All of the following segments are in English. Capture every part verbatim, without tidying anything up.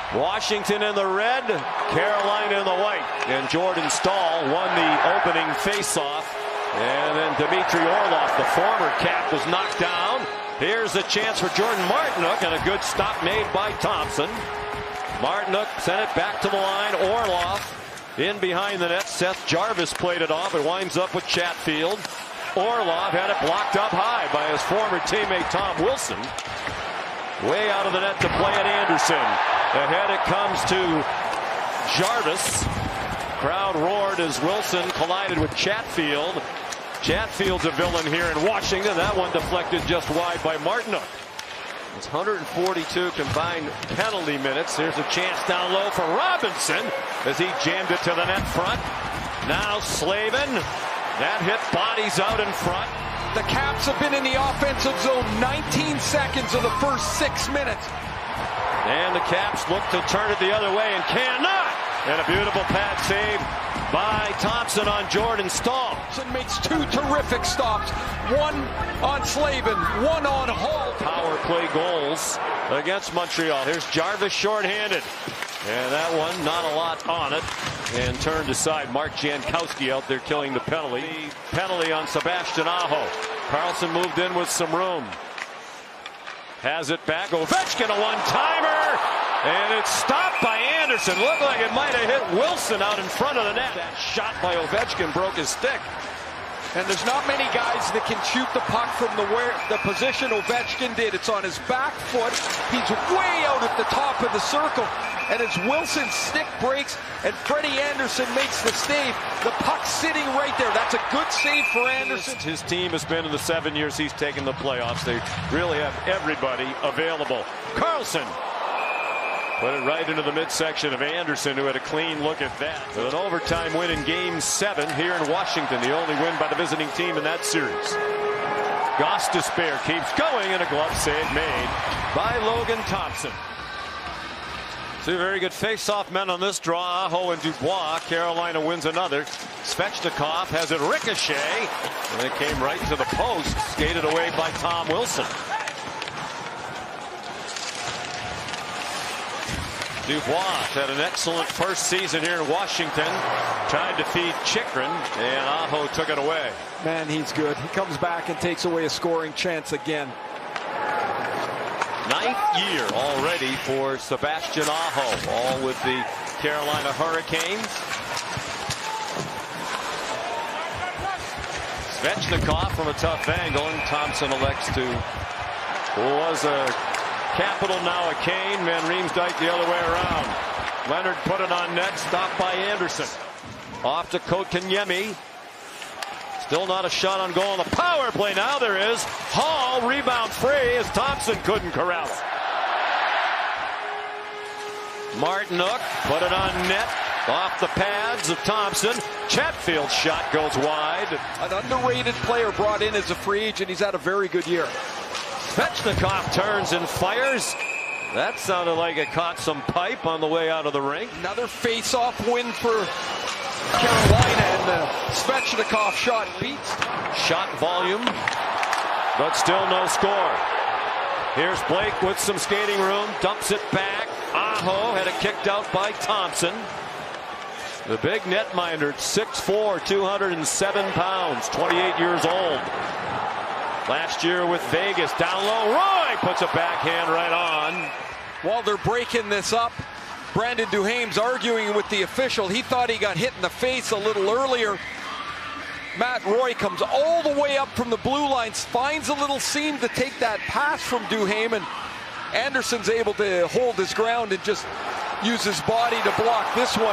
Washington in the red, Carolina in the white. And Jordan Staal won the opening faceoff. And then Dmitry Orlov, the former Cap, was knocked down. Here's a chance for Jordan Martinook, and a good stop made by Thompson. Martinook sent it back to the line. Orlov in behind the net. Seth Jarvis played it off. It winds up with Chatfield. Orlov had it blocked up high by his former teammate Tom Wilson. Way out of the net to play it Anderson. Ahead it comes to Jarvis. Crowd roared as Wilson collided with Chatfield. Chatfield's a villain here in Washington. That one deflected just wide by Martinook. It's one hundred forty-two combined penalty minutes. Here's a chance down low for Robinson as he jammed it to the net front. Now Slavin. That hit bodies out in front. The Caps have been in the offensive zone nineteen seconds of the first six minutes. And the Caps look to turn it the other way and cannot. And a beautiful pad save by Thompson on Jordan Staal. Thompson makes two terrific stops. One on Slavin, one on Hall. Power play goals against Montreal. Here's Jarvis shorthanded. And that one, not a lot on it. And turned aside. Mark Jankowski out there killing the penalty. Penalty on Sebastian Aho. Carlson moved in with some room. Has it back. Ovechkin, a one-timer. And it's stopped by Anderson. Looked like it might have hit Wilson out in front of the net. That shot by Ovechkin broke his stick. And there's not many guys that can shoot the puck from the where the position Ovechkin did. It's on his back foot. He's way out at the top of the circle. And as Wilson's stick breaks and Freddie Anderson makes the save, the puck's sitting right there. That's a good save for Anderson. His team has been in the seven years he's taken the playoffs. They really have everybody available. Carlson put it right into the midsection of Anderson, who had a clean look at that. With an overtime win in game seven here in Washington, the only win by the visiting team in that series. Gostisbehere keeps going, and a glove save made by Logan Thompson. Two very good face-off men on this draw, Aho and Dubois. Carolina wins another. Svechnikov has it ricochet, and it came right to the post, skated away by Tom Wilson. Dubois had an excellent first season here in Washington. Tried to feed Chychrun, and Aho took it away. Man, he's good. He comes back and takes away a scoring chance again. Ninth year already for Sebastian Aho, all with the Carolina Hurricanes. Svechnikov from a tough angle, and Thompson elects to, was a Capital, now a Kane. Van Riemsdyk the other way around. Leonard put it on net, stopped by Anderson. Off to Kotkaniemi. Still not a shot on goal on the power play. Now there is. Hall rebound free as Thompson couldn't corral it. Martinook put it on net. Off the pads of Thompson. Chatfield's shot goes wide. An underrated player brought in as a free agent. He's had a very good year. Svechnikov turns and fires. That sounded like it caught some pipe on the way out of the rink. Another face-off win for Carolina, and the Svechnikov shot beats. Shot volume, but still no score. Here's Blake with some skating room, dumps it back. Aho had it kicked out by Thompsson. The big netminder, six foot four, two hundred seven pounds, twenty-eight years old. Last year with Vegas, down low, Roy puts a backhand right on. While they're breaking this up, Brandon Duhaime's arguing with the official. He thought he got hit in the face a little earlier. Matt Roy comes all the way up from the blue line, finds a little seam to take that pass from Duhaime, and Anderson's able to hold his ground and just use his body to block this one.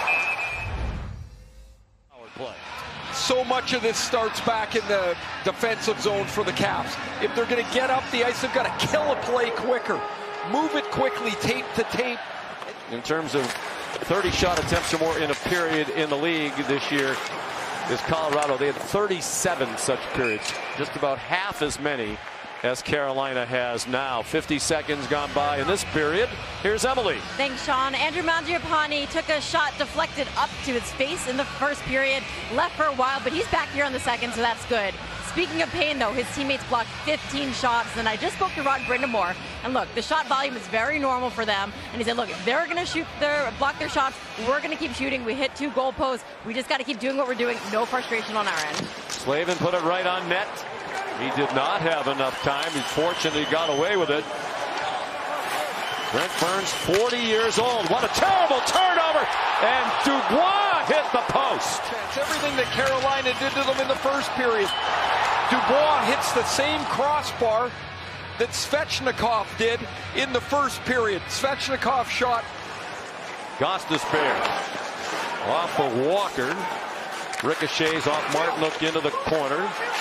Play. So much of this starts back in the defensive zone for the Caps. If they're going to get up the ice, they've got to kill a play quicker. Move it quickly, tape to tape. In terms of thirty shot attempts or more in a period in the league this year is Colorado. They had thirty-seven such periods, just about half as many as Carolina has now. fifty seconds gone by in this period. Here's Emily. Thanks, Sean. Andrew Mangiapane took a shot deflected up to his face in the first period, left for a while, but he's back here on the second, so that's good. speaking of pain, though, his teammates blocked fifteen shots, and I just spoke to Rod Brind'Amour, and look, the shot volume is very normal for them, and he said, look, if they're going to shoot their, block their shots, we're going to keep shooting. We hit two goal posts. We just got to keep doing what we're doing. No frustration on our end. Slavin put it right on net. He did not have enough time. He fortunately got away with it. Brent Burns, forty years old. What a terrible turnover. And Dubois hit the post. It's everything that Carolina did to them in the first period. Dubois hits the same crossbar that Svechnikov did in the first period. Svechnikov shot. Gostisbehere off of Walker. Ricochets off Martinook into the corner.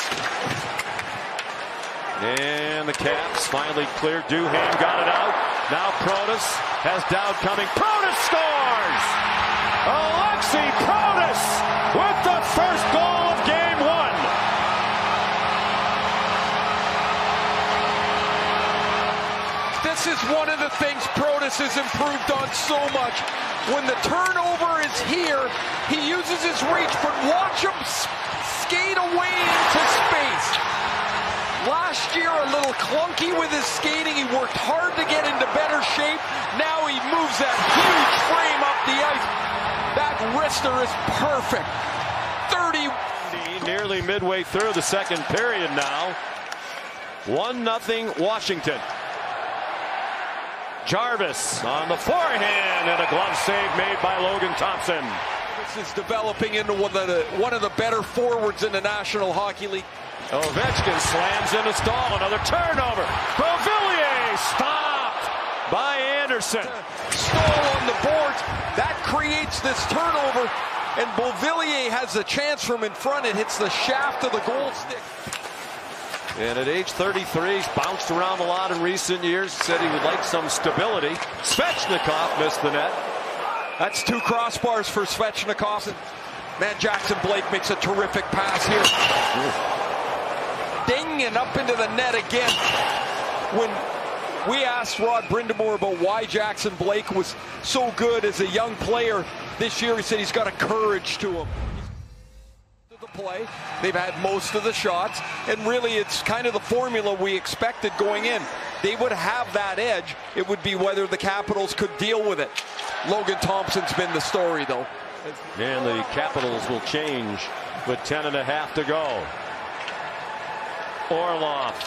And the Caps finally cleared. Duhaime got it out. Now Protas has Dowd coming. Protas scores! Alexi Protas with the first goal of game one. This is one of the things Protas has improved on so much. When the turnover is here, he uses his reach, but watch him skate away into space. Last year, a little clunky with his skating. He worked hard to get into better shape. Now he moves that huge frame up the ice. That wrister is perfect. thirty. Nearly midway through the second period now. one nothing Washington. Jarvis on the forehand and a glove save made by Logan Thompson. This is developing into one of the, one of the better forwards in the National Hockey League. Ovechkin slams into Stahl. Another turnover. Beauvillier stopped by Anderson. Stahl on the boards. That creates this turnover. And Beauvillier has a chance from in front. It hits the shaft of the goal stick. And at age thirty-three, he's bounced around a lot in recent years. Said he would like some stability. Svechnikov missed the net. That's two crossbars for Svechnikov. Man, Jackson Blake makes a terrific pass here. Ooh. Ding, and up into the net again. When we asked Rod Brind'Amour about why Jackson Blake was so good as a young player this year, he said he's got a courage to him. The play, they've had most of the shots, and really it's kind of the formula we expected going in. They would have that edge. It would be whether the Capitals could deal with it. Logan Thompson's been the story, though. And the Capitals will change with ten and a half to go. Orlov.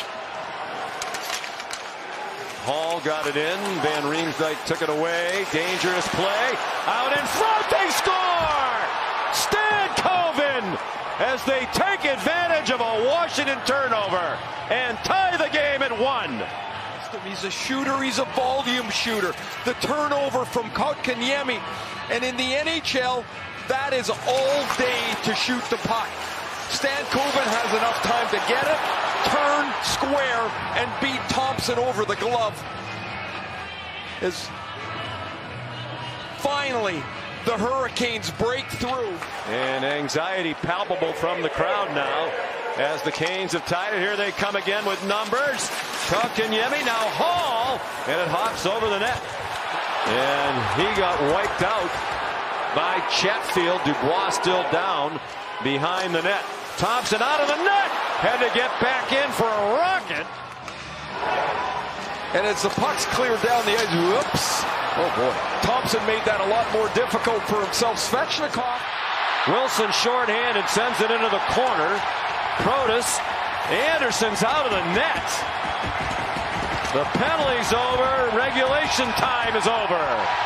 Hall got it in. Van Riemsdyk took it away. Dangerous play. Out in front. They score! Stan Colvin as they take advantage of a Washington turnover and tie the game at one. He's a shooter. He's a volume shooter. The turnover from Kotkaniemi. And in the N H L, that is all day to shoot the puck. Stan Colvin has enough time to get it, turn, square, and beat Thompson over the glove. As finally the Hurricanes break through. And anxiety palpable from the crowd now as the Canes have tied it. Here they come again with numbers. Kotkaniemi, now Hall, and it hops over the net. And he got wiped out by Chatfield. Dubois still down behind the net. Thompson out of the net. Had to get back in for a rocket. And as the puck's cleared down the edge, whoops. Oh boy. Thompson made that a lot more difficult for himself. Svechnikov. Wilson shorthanded, sends it into the corner. Protas. Anderson's out of the net. The penalty's over. Regulation time is over.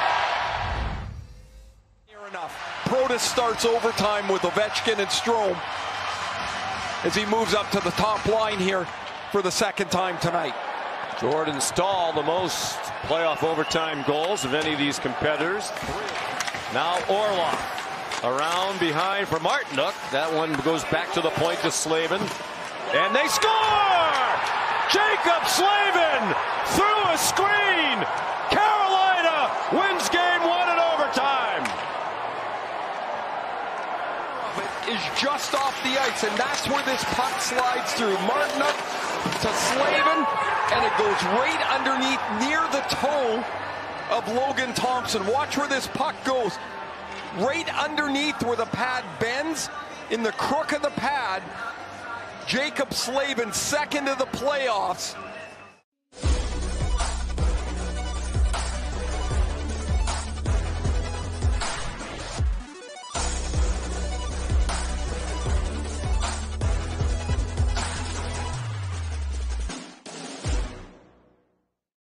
Near enough. Protas starts overtime with Ovechkin and Strome as he moves up to the top line here for the second time tonight. Jordan Stahl, the most playoff overtime goals of any of these competitors. Now Orlov around behind for Martinook. That one goes back to the point to Slavin. And they score! Jacob Slavin through a screen. Carolina wins game one in overtime. Is just off the ice, and that's where this puck slides through. Martinook to Slavin, and it goes right underneath near the toe of Logan Thompson. Watch where this puck goes. Right underneath where the pad bends, in the crook of the pad, Jacob Slavin, second to the playoffs.